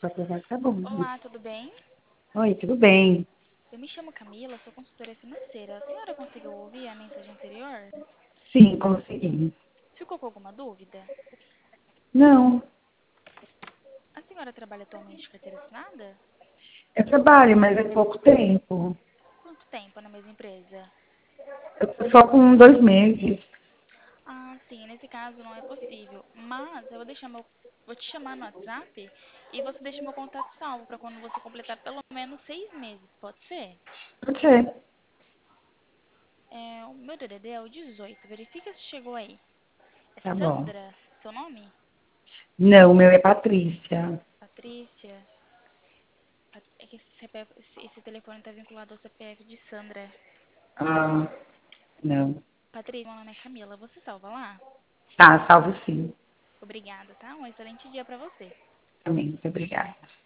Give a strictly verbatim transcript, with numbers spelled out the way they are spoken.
Só provar que tá bom. Olá, tudo bem? Oi, tudo bem? Eu me chamo Camila, sou consultora financeira. A senhora conseguiu ouvir a mensagem anterior? Sim, consegui. Ficou com alguma dúvida? Não, A senhora trabalha atualmente de carteira assinada? eu trabalho, mas é pouco tempo. Quanto tempo na mesma empresa? Eu tô só com dois meses. Ah, sim, nesse caso não é possível. Mas eu vou deixar meu, vou te chamar no WhatsApp e você deixa meu contato salvo para quando você completar pelo menos seis meses, pode ser? Pode ser. É, o meu D D D é o dezoito. Verifica se chegou aí. É Tá bom. Sandra, seu nome? Não, o meu é Patrícia. Patrícia? Pat- É que esse, C P F, esse, esse telefone está vinculado ao C P F de Sandra. Ah, não. Patrícia, meu nome é Camila. Você salva lá? Tá, salvo sim. Obrigada, tá? Um excelente dia para você. Também, muito obrigada.